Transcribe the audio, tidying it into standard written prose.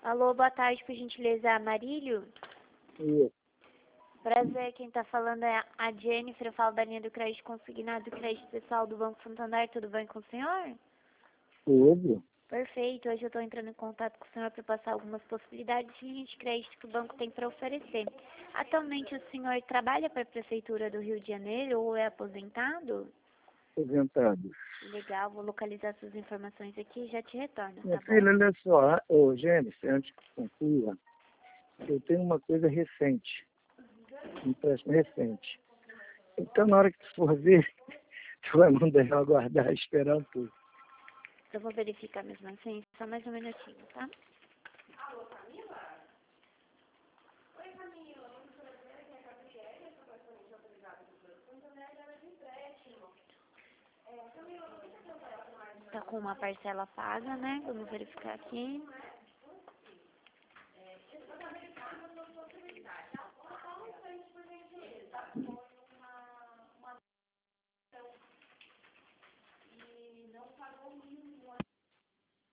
Alô, boa tarde, por gentileza, Amarílio? Isso. Prazer, quem tá falando é a Jennifer, eu falo da linha do crédito consignado do crédito pessoal do Banco Santander, tudo bem com o senhor? Tudo. Perfeito, hoje eu estou entrando em contato com o senhor para passar algumas possibilidades de linha de crédito que o banco tem para oferecer. Atualmente o senhor trabalha para a Prefeitura do Rio de Janeiro ou é aposentado? Aposentado. Legal, vou localizar suas informações aqui e já te retorno, Minha tá bom? filha, olha só. Ô, Gênesis, antes que conclua, eu tenho uma coisa recente. Um empréstimo recente. Então, na hora que tu for ver, tu vai mandar eu aguardar, esperar um pouco. Eu vou verificar mesmo assim, só mais um minutinho, tá? Tá com uma parcela paga, né? Vamos verificar aqui.